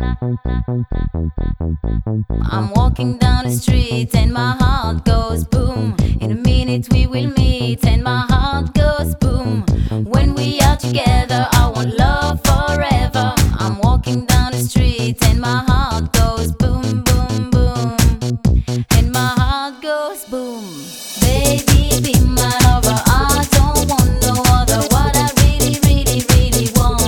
I'm walking down the street and my heart goes boom. In a minute we will meet and my heart goes boom.